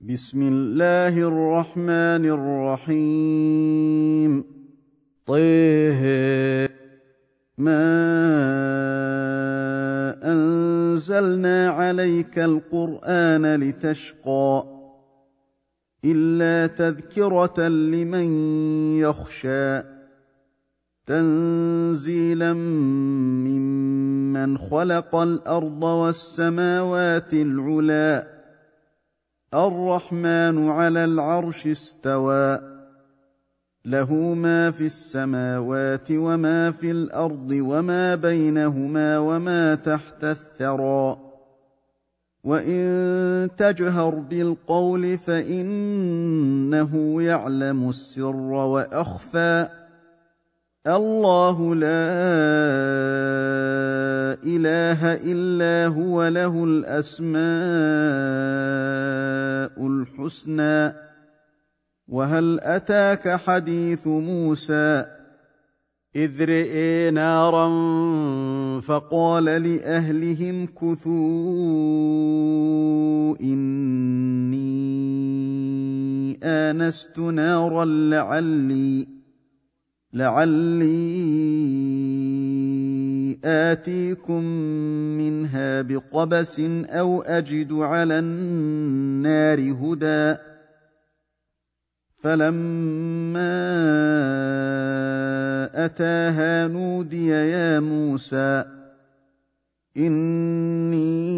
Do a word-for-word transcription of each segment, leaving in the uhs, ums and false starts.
بسم الله الرحمن الرحيم. طه ما أنزلنا عليك القرآن لتشقى إلا تذكرة لمن يخشى تنزيلا ممن خلق الأرض والسماوات العلى الرحمن على العرش استوى له ما في السماوات وما في الأرض وما بينهما وما تحت الثرى وإن تجهر بالقول فإنه يعلم السر وأخفى الله لا إله إلا هو له الأسماء الحسنى وهل أتاك حديث موسى إذ رئي نارا فقال لأهلهم كثوا إني آنست نارا لعلي لعلي آتيكم منها بقبس أو أجد على النار هدى فلما أتاها نودي يا موسى إني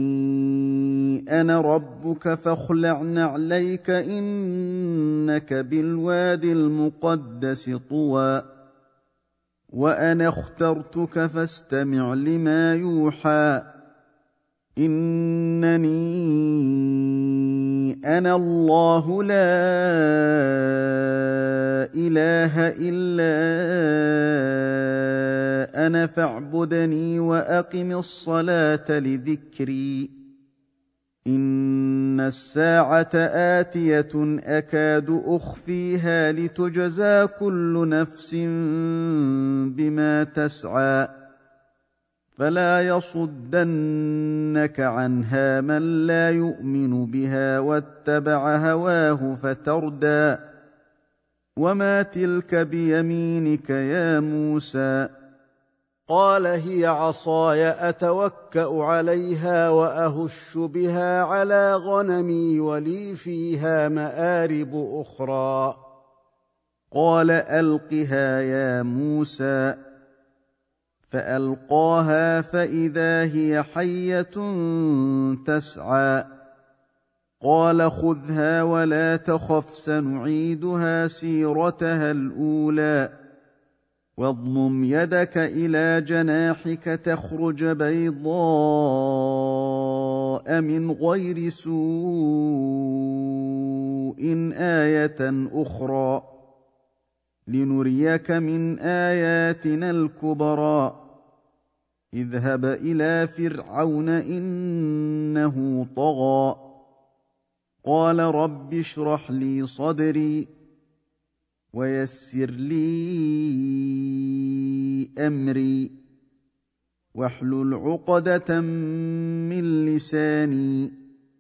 أنا ربك فاخلع نعليك إنك بالواد المقدس طوى وأنا اخترتك فاستمع لما يوحى إنني أنا الله لا إله إلا أنا فاعبدني وأقم الصلاة لذكري إن الساعة آتية أكاد أخفيها لتجزى كل نفس بما تسعى فلا يصدنك عنها من لا يؤمن بها واتبع هواه فتردى وما تلك بيمينك يا موسى قال هي عصاي أتوكأ عليها وأهش بها على غنمي ولي فيها مآرب أخرى قال ألقها يا موسى فألقاها فإذا هي حية تسعى قال خذها ولا تخف سنعيدها سيرتها الأولى واضمم يدك إلى جناحك تخرج بيضاء من غير سوء آية أخرى لنريك من آياتنا الكبرى اذهب إلى فرعون إنه طغى قال رب اشرح لي صدري ويسر لي أمري واحلل عقدة من لساني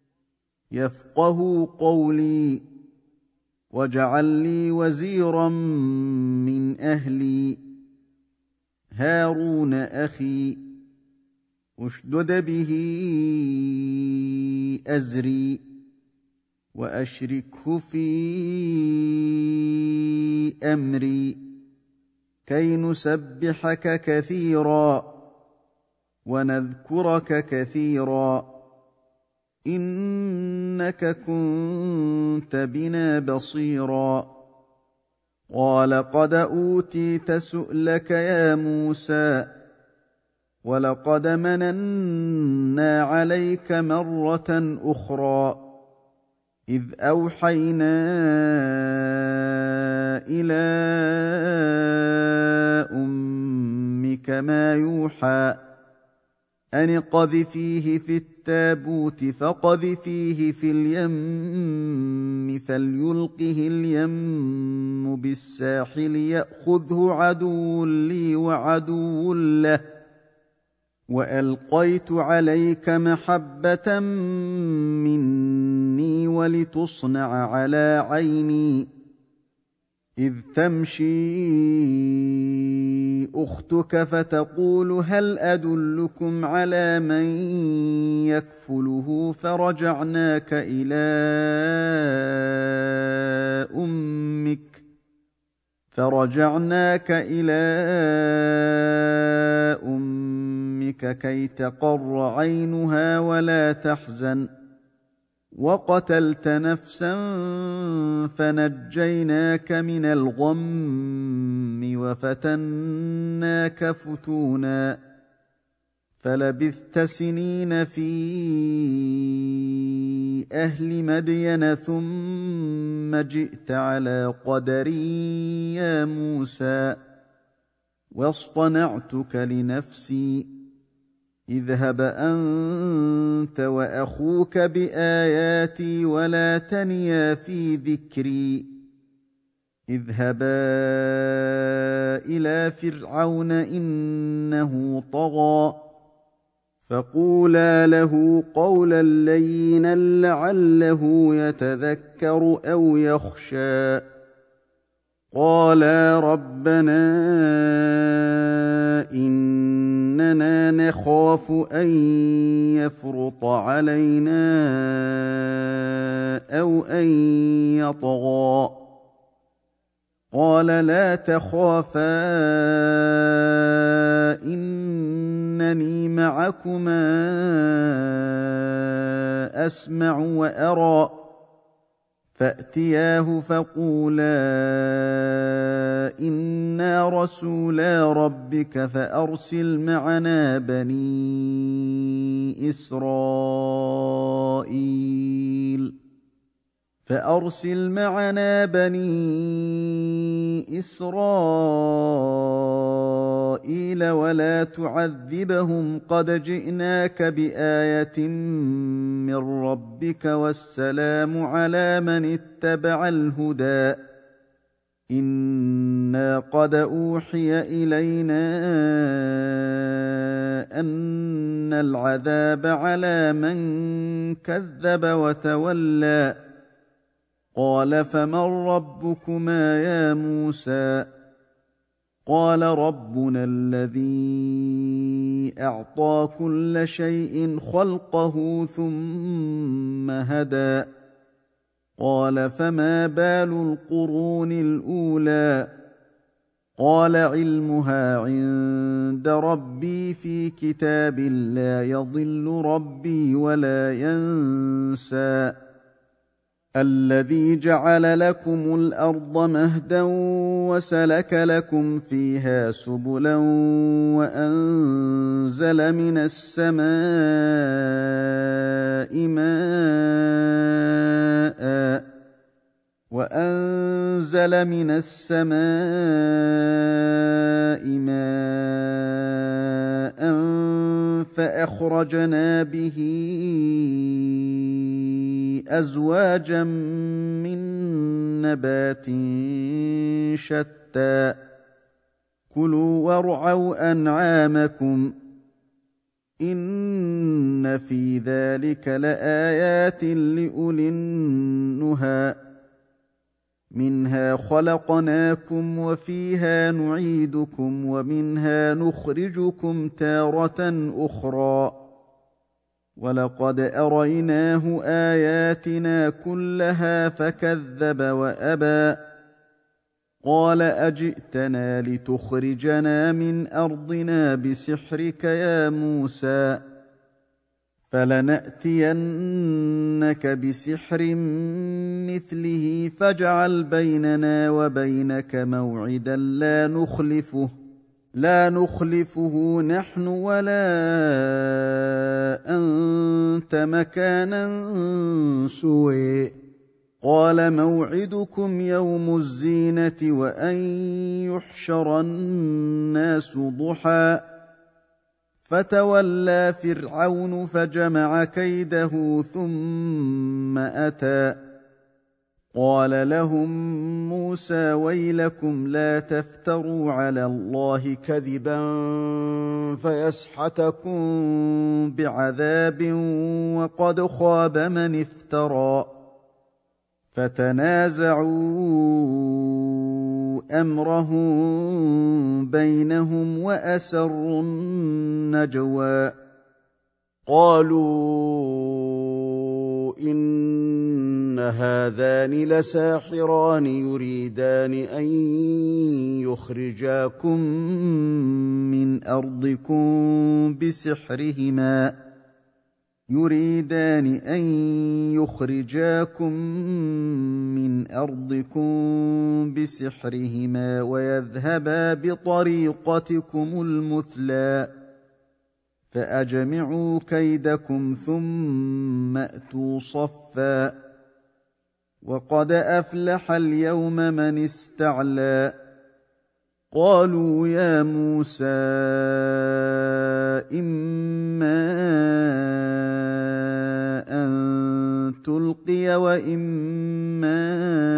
يفقه قولي واجعل لي وزيرا من أهلي هارون أخي اشدد به أزري وأشركه في أمري كي نسبحك كثيرا ونذكرك كثيرا إنك كنت بنا بصيرا قال قد أوتيت سؤلك يا موسى ولقد مننا عليك مرة أخرى إذ أوحينا إلى أمك ما يوحى أن اقذفيه في التابوت فاقذفيه في اليم فليلقه اليم بالساحل يأخذه عدو لي وعدو له وألقيت عليك محبة مني ولتصنع على عيني إذ تمشي أختك فتقول هل أدلكم على من يكفله فرجعناك إلى أمك فرجعناك إلى أمك كي تقر عينها ولا تحزن وقتلت نفسا فنجيناك من الغم وفتناك فتونا فلبثت سنين في أهل مدين ثم جئت على قدري يا موسى واصطنعتك لنفسي اذهب أنت وأخوك بآياتي ولا تنيا في ذكري اذهبا إلى فرعون إنه طغى فقولا له قولا لينا لعله يتذكر أو يخشى قالا ربنا إننا نخاف أن يفرط علينا أو أن يطغى قال لا تخافا إنني معكما أسمع وأرى فأتياه فقولا إنا رسولا ربك فأرسل معنا بني إسرائيل فأرسل معنا بني إسرائيل ولا تعذبهم قد جئناك بآية من ربك والسلام على من اتبع الهدى إنا قد أوحي إلينا أن العذاب على من كذب وتولى قال فمن ربكما يا موسى قال ربنا الذي أعطى كل شيء خلقه ثم هدى قال فما بال القرون الأولى قال علمها عند ربي في كتاب لا يضل ربي ولا ينسى الذي جعل لكم الأرض مهدا وسلك لكم فيها سبلا وأنزل من السماء ماء وأنزل من السماء ماء فأخرجنا به أزواجا من نبات شتى كلوا وارعوا أنعامكم إن في ذلك لآيات لأولي النهى منها خلقناكم وفيها نعيدكم ومنها نخرجكم تارة أخرى ولقد أريناه آياتنا كلها فكذب وأبى قال أجئتنا لتخرجنا من أرضنا بسحرك يا موسى فلنأتينك بسحر مثله فاجعل بيننا وبينك موعدا لا نخلفه لا نخلفه نحن ولا أنت مكانا سوء قال موعدكم يوم الزينة وأن يحشر الناس ضحى فتولى فرعون فجمع كيده ثم أتى قال لهم موسى ويلكم لا تفتروا على الله كذبا فيسحتكم بعذاب وقد خاب من افترى فتنازعوا امرهم بينهم واسروا النجوى قالوا إن هذان لساحران يريدان أن يخرجاكم من أرضكم بسحرهما يريدان أن يخرجاكم من أرضكم بسحرهما ويذهبا بطريقتكم المثلى فأجمعوا كيدكم ثم أتوا صفا وقد أفلح اليوم من استعلى قالوا يا موسى إما أن تلقي وإما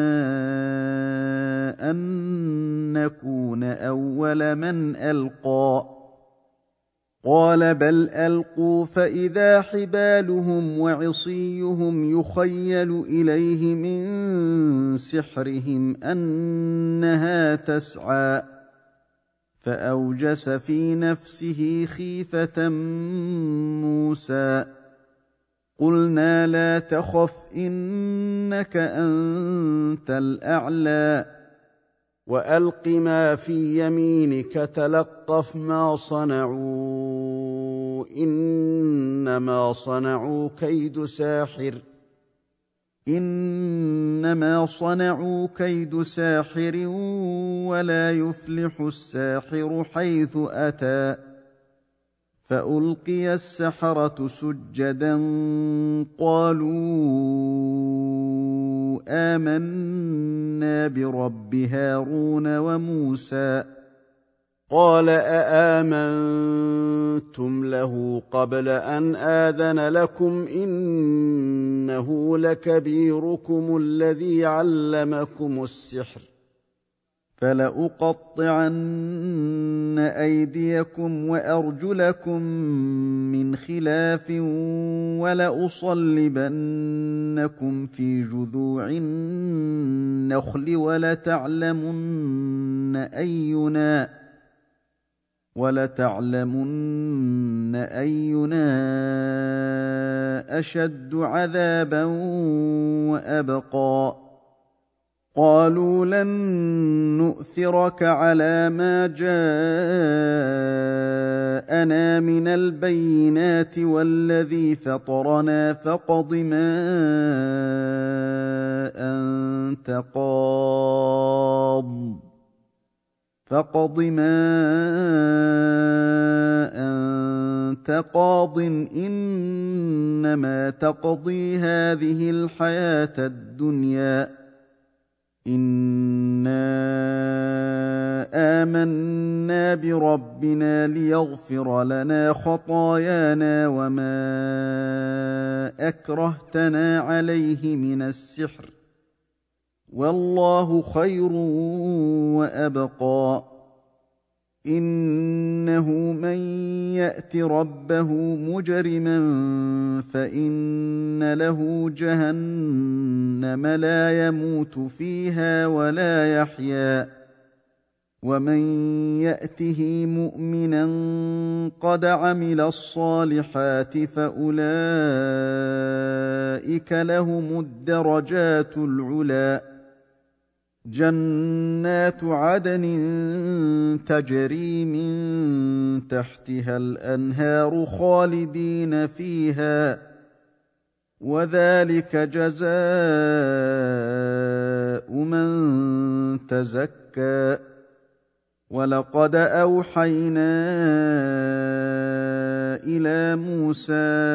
أن نكون أول من ألقى قال بل ألقوا فإذا حبالهم وعصيهم يخيل إليه من سحرهم أنها تسعى فأوجس في نفسه خيفة موسى قلنا لا تخف إنك أنت الأعلى وألق ما في يمينك تلقف ما صنعوا إنما صنعوا كيد ساحر إنما صنعوا كيد ساحر ولا يفلح الساحر حيث أتى فألقي السحرة سجدا قالوا آمنا برب هارون وموسى قال أآمنتم له قبل أن آذن لكم إنه لكبيركم الذي علمكم السحر فلأقطعن أيديكم وأرجلكم من خلاف ولأصلبنكم في جذوع النخل ولتعلمن أينا ولتعلمن أينا أشد عذابا وأبقى قالوا لن نؤثرك على ما جاءنا من البينات والذي فطرنا فاقض ما أنت قاض فاقض ما أنت قاض إنما تقضي هذه الحياة الدنيا إنا آمنا بربنا ليغفر لنا خطايانا وما أكرهتنا عليه من السحر والله خير وأبقى إنه من يأت ربه مجرما فإن له جهنم لا يموت فيها ولا يحيا ومن يأته مؤمنا قد عمل الصالحات فأولئك لهم الدرجات العلى جنات عدن تجري من تحتها الأنهار خالدين فيها وذلك جزاء من تزكى ولقد أوحينا إلى موسى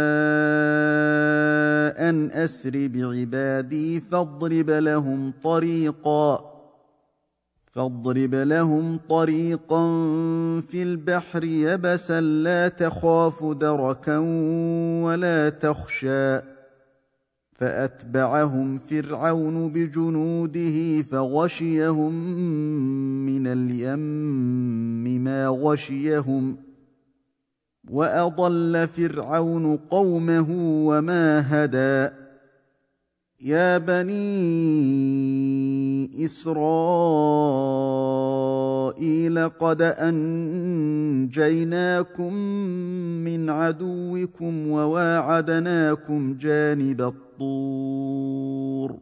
أن أسر بعبادي فاضرب لهم طريقا فاضرب لهم طريقا في البحر يبسا لا تخاف دركا ولا تخشى فأتبعهم فرعون بجنوده فغشيهم من اليم ما غشيهم وأضل فرعون قومه وما هدى يا بني إسرائيل قد أنجيناكم من عدوكم وواعدناكم جانب الطور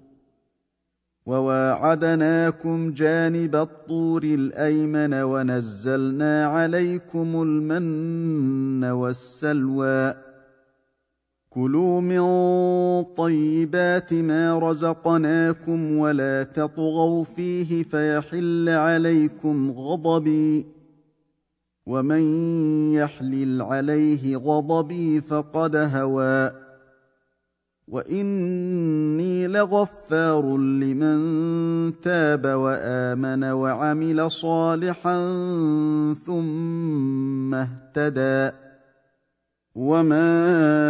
وواعدناكم جانب الطور الأيمن ونزلنا عليكم المن والسلوى كلوا من طيبات ما رزقناكم ولا تطغوا فيه فيحل عليكم غضبي ومن يحلل عليه غضبي فقد هوى وإني لغفار لمن تاب وآمن وعمل صالحا ثم اهتدى وما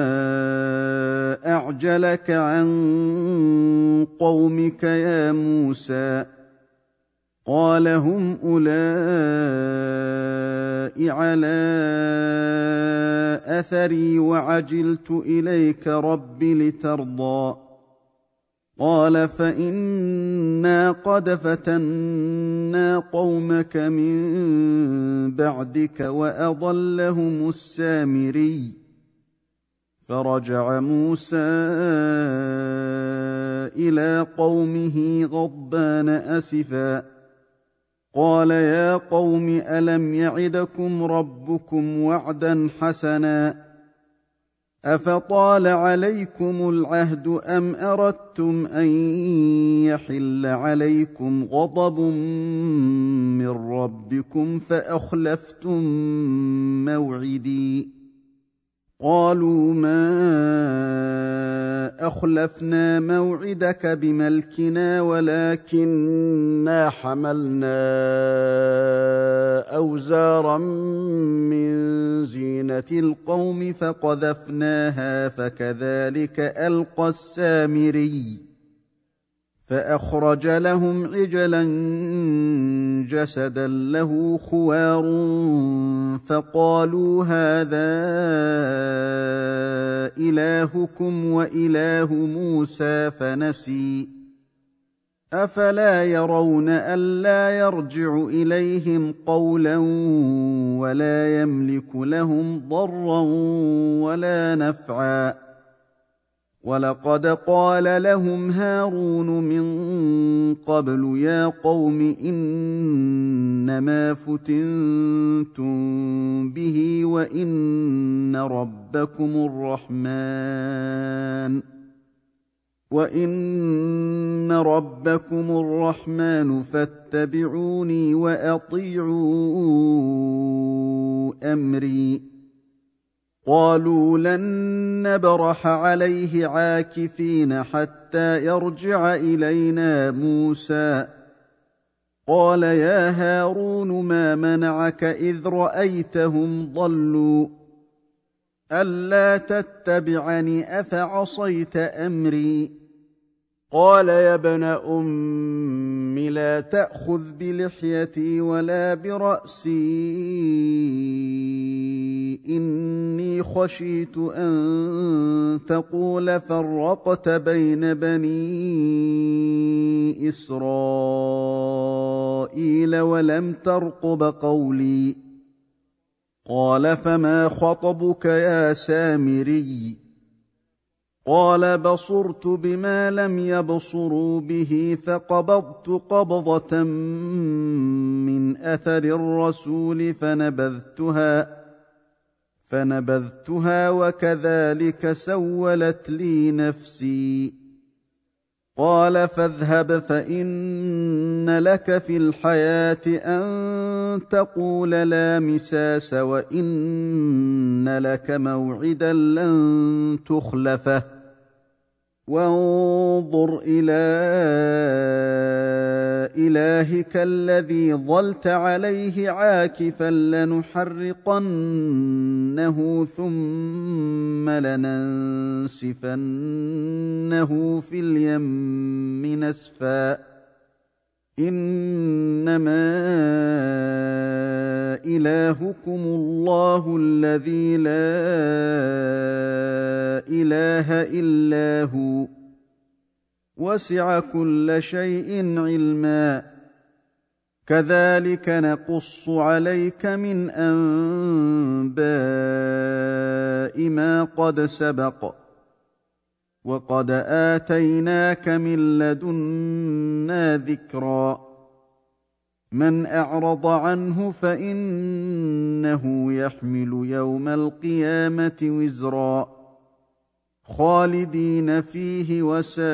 أعجلك عن قومك يا موسى قال هم أولئك على أثري وعجلت إليك رب لترضى قال فإنا قد فتنا قومك من بعدك وأضلهم السامري فرجع موسى إلى قومه غضبان أسفا قال يا قوم ألم يعدكم ربكم وعدا حسنا أفطال عليكم العهد أم أردتم أن يحل عليكم غضب من ربكم فأخلفتم موعدي قالوا ما أخلفنا موعدك بملكنا ولكننا حملنا أوزارا من زينة القوم فقذفناها فكذلك ألقى السامري فأخرج لهم عجلا جسدا له خوار فقالوا هذا إلهكم وإله موسى فنسي أفلا يرون ألا يرجع إليهم قولا ولا يملك لهم ضرا ولا نفعا ولقد قال لهم هارون من قبل يا قوم إنما فتنتم به وإن ربكم الرحمن وإن ربكم الرحمن فاتبعوني وأطيعوا أمري قالوا لن نبرح عليه عاكفين حتى يرجع إلينا موسى قال يا هارون ما منعك إذ رأيتهم ضلوا ألا تتبعني أفعصيت أمري قال يا ابن أم لا تأخذ بلحيتي ولا برأسي إني خشيت أن تقول فرقت بين بني إسرائيل ولم ترقب قولي قال فما خطبك يا سامري قال بصرت بما لم يبصروا به فقبضت قبضة من أثر الرسول فنبذتها فنبذتها وكذلك سولت لي نفسي قال فاذهب فإن لك في الحياة أن تقول لا مساس وإن لك موعدا لن تخلفه وانظر إلى إلهك الذي ظلت عليه عاكفا لنحرقنه ثم لننسفنه في اليم نسفا إنما إلهكم الله الذي لا إله إلا هو وسع كل شيء علما كذلك نقص عليك من أنباء ما قد سبق وقد آتيناك من لدنا ذكرا من أعرض عنه فإنه يحمل يوم القيامة وزرا خالدين فيه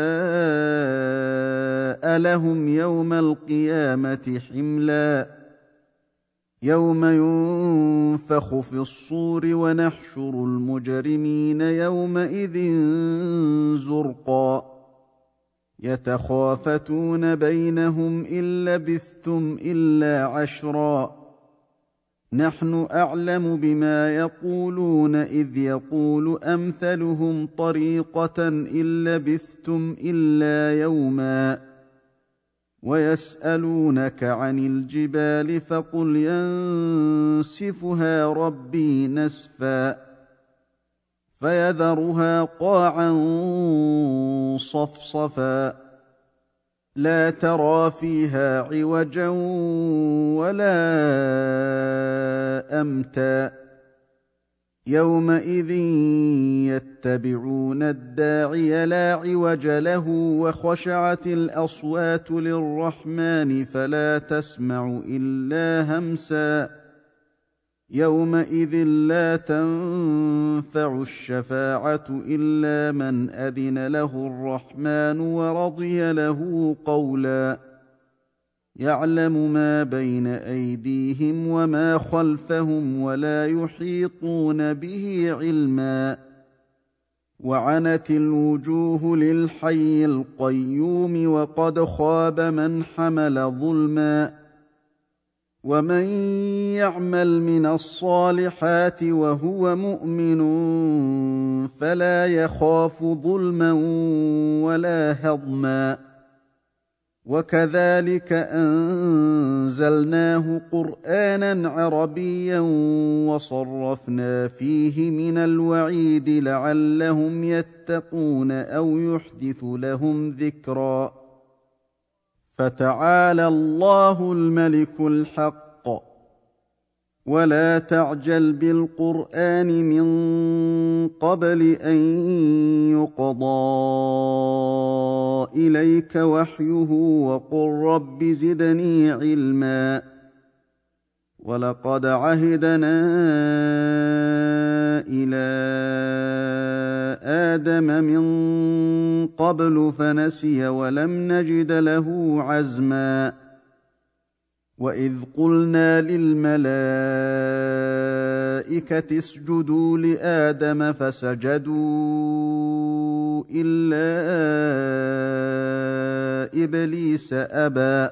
وساء لهم يوم القيامة حملا يوم ينفخ في الصور ونحشر المجرمين يومئذ زرقا يتخافتون بينهم إن لبثتم إلا عشرا نحن أعلم بما يقولون إذ يقول أمثلهم طريقة إن لبثتم إلا يوما ويسألونك عن الجبال فقل ينسفها ربي نسفا فيذرها قاعا صفصفا لا ترى فيها عوجا ولا أمتا يومئذ يتبعون الداعي لا عوج له وخشعت الأصوات للرحمن فلا تسمع إلا همسا يومئذ لا تنفع الشفاعة إلا من أذن له الرحمن ورضي له قولا يعلم ما بين أيديهم وما خلفهم ولا يحيطون به علما وعنت الوجوه للحي القيوم وقد خاب من حمل ظلما ومن يعمل من الصالحات وهو مؤمن فلا يخاف ظلما ولا هضما وكذلك أنزلناه قرآنا عربيا وصرفنا فيه من الوعيد لعلهم يتقون أو يحدث لهم ذكرا فتعالى الله الملك الحق ولا تعجل بالقرآن من قبل أن يقضى إليك وحيه وقل رب زدني علما ولقد عهدنا إلى آدم من قبل فنسي ولم نجد له عزما وإذ قلنا للملائكة اسجدوا لآدم فسجدوا إلا إبليس أبى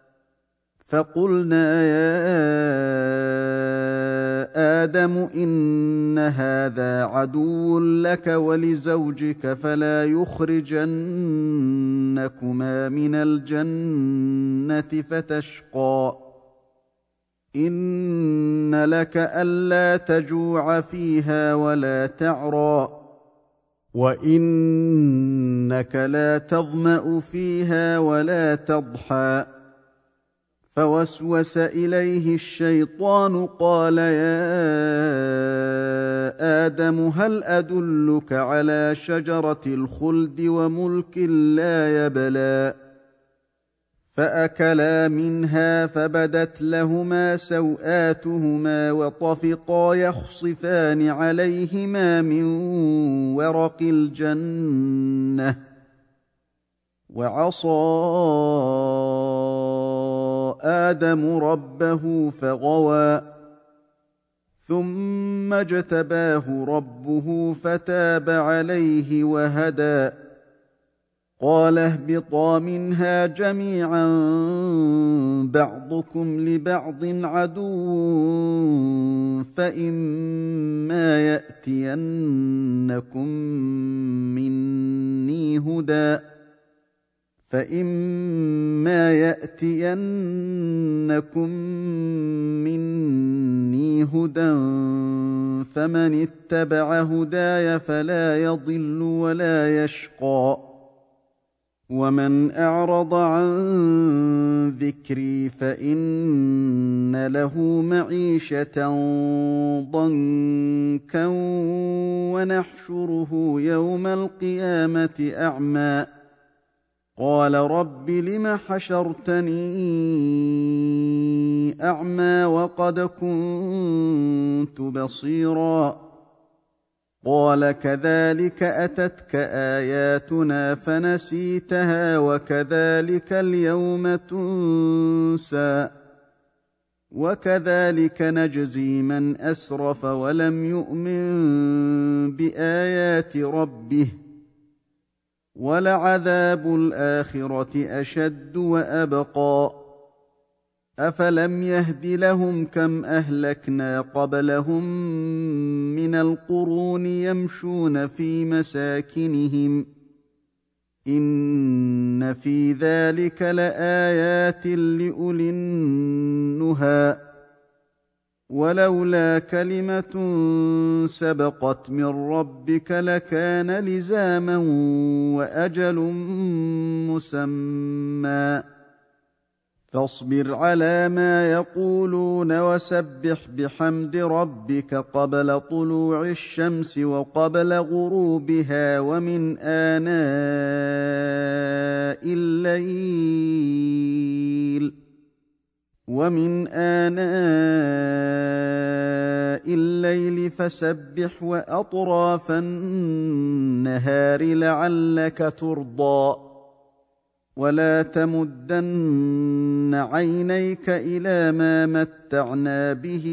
فقلنا يا آدم إن هذا عدو لك ولزوجك فلا يخرجنكما من الجنة فتشقى إن لك ألا تجوع فيها ولا تعرى وإنك لا تظمأ فيها ولا تضحى فوسوس إليه الشيطان قال يا آدم هل أدلك على شجرة الخلد وملك لا يبلى فأكلا منها فبدت لهما سوآتهما وطفقا يخصفان عليهما من ورق الجنة وعصى آدم ربه فغوى ثم اجتباه ربه فتاب عليه وهدى قال اهبطا منها جميعا بعضكم لبعض عدو فإما يأتينكم مني هدى فإما يأتينكم مني هدى فمن اتبع هداي فلا يضل ولا يشقى ومن أعرض عن ذكري فإن له معيشة ضنكا ونحشره يوم القيامة أعمى قال رب لم حشرتني أعمى وقد كنت بصيرا قال كذلك أتتك آياتنا فنسيتها وكذلك اليوم تنسى وكذلك نجزي من أسرف ولم يؤمن بآيات ربه ولعذاب الآخرة أشد وأبقى أفلم يهد لهم كم أهلكنا قبلهم من القرون يمشون في مساكنهم إن في ذلك لآيات لأولي النهى ولولا كلمة سبقت من ربك لكان لزاما وأجل مسمى فاصبر على ما يقولون وسبح بحمد ربك قبل طلوع الشمس وقبل غروبها ومن آناء الليل ومن آناء الليل فسبح وأطراف النهار لعلك ترضى ولا تمدن عينيك إلى ما متعنا به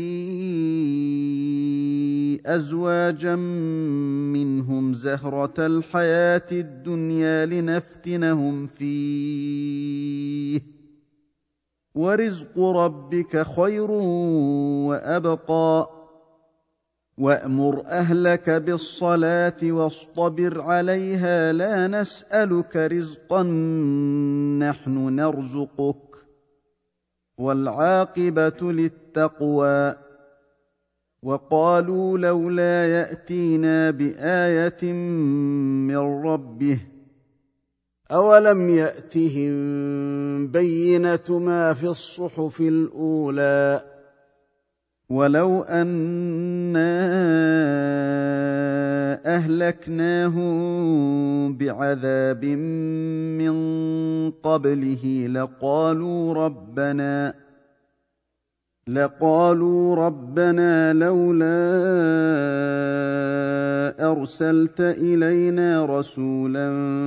أزواجا منهم زهرة الحياة الدنيا لنفتنهم فيه ورزق ربك خير وأبقى وأمر أهلك بالصلاة واصطبر عليها لا نسألك رزقا نحن نرزقك والعاقبة للتقوى وقالوا لولا يأتينا بآية من ربه أولم يأتهم بينة ما في الصحف الأولى ولو أنا أهلكناهم بعذاب من قبله لقالوا ربنا لقالوا ربنا لولا أرسلت إلينا رسولا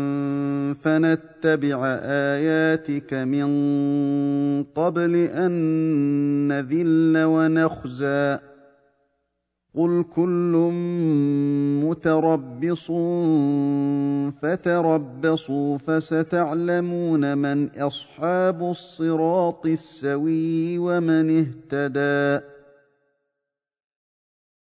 فنتبع آياتك من قبل أن نذل ونخزى قل كل متربص فتربصوا فستعلمون من أصحاب الصراط السوي ومن اهتدى